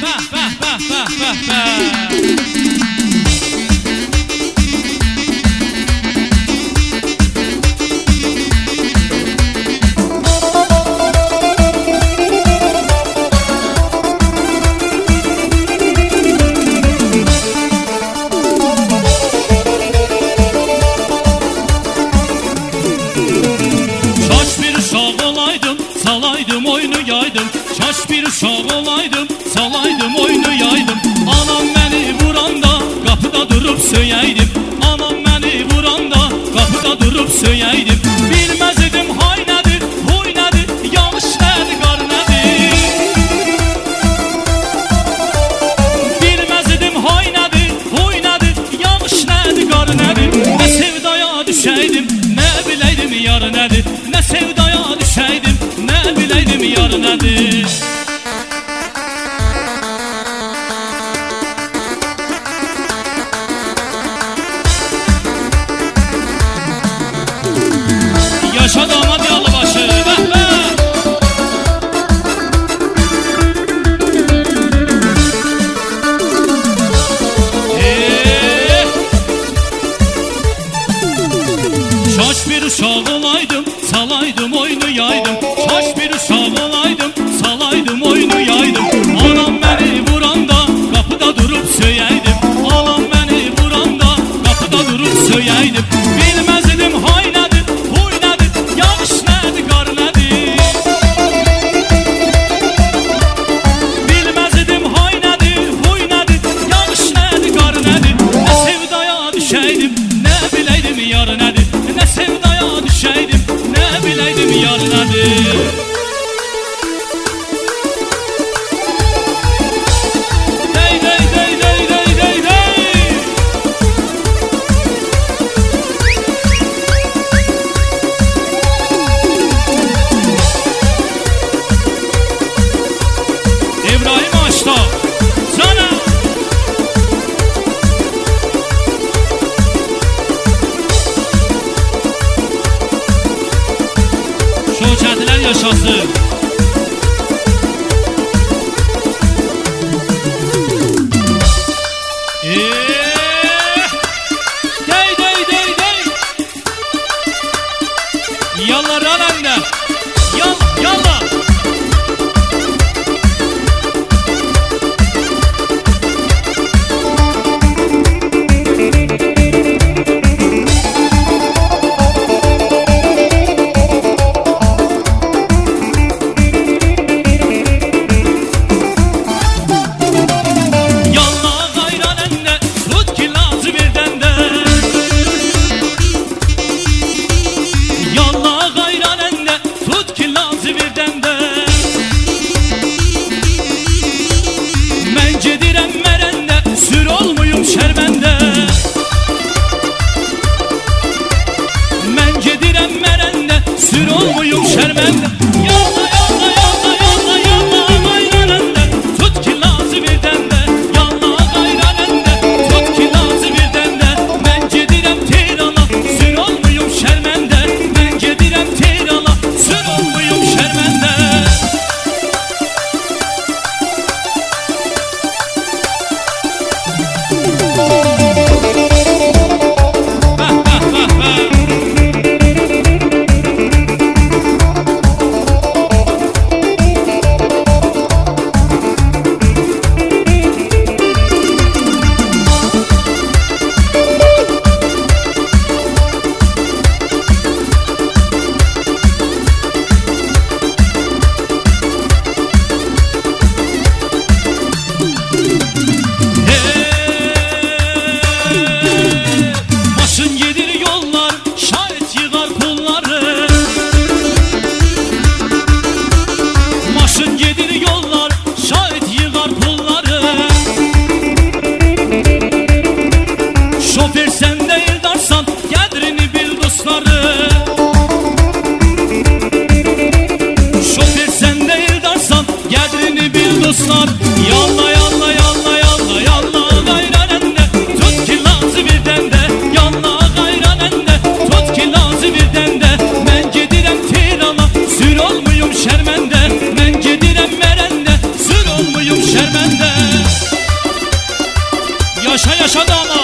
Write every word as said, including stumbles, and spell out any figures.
Salaydım oyunu yaydım, şaş bir uşaq olaydım, salaydım oyunu yaydım. Anam beni vuranda kapıda durup söyəydim, anam beni vuranda kapıda durup söyəydim. Bilmez idim hay nədir, huy nədir, yağış nədir, qar nədir. Bilmez idim hay nədir, huy nədir, yağış nədir, qar nədir. Nə sevdaya düşəydim, nə biləydim yar nədir. Nə sevdaya düşəydim, nə biləydim yar nədir. Yaşa damat Yalıbaşı, bəh bəh. Eee şaş bir uşaq olaydım, salaydım oyunu yaydım. Şaş bir uşaq olaydım, salaydım oyunu yaydım. Anam beni vuranda kapıda durup söyəydim, anam beni vuranda kapıda durup söyəydim. Bilmez idim hay nədir, huy nədir, yağış nədir, qar nədir. Bilmez idim hay nədir, huy nədir, yağış nədir, qar nədir. Nə sevdaya düşəydim, nə biləydim yar nədir. Nə sevdaya düşəydim, nə biləydim yar nədir. Dey dey dey dey dey dey dey. İbrahim Aşta sana. Şöhrətlər yaşasın. Eee dey dey dey dey. Yallah rananda. Yal yallah. Sür olmuyum şermende. Yalla yalla yalla yalla yalla gayranende. Tut ki lazı birden de. Yalla gayranende. Tut ki lazı birden de. Men gedirem teyrana. Sür olmuyum şermende. Men gedirem teyrana. Sür olmuyum şermende. Bah bah bah bah. Şoför sen değil darsan, qədrini bil dostları. Şoför sen değil darsan, qədrini bil dostlar. Yalla yalla yalla yalla yalla gayranende. Tut ki lazı birden de. Yalla gayranende. Tut ki lazı birden de. Men gedirem teyrana. Sür olmuyum şermende. Men gedirem merende. Sür olmuyum şermende. adama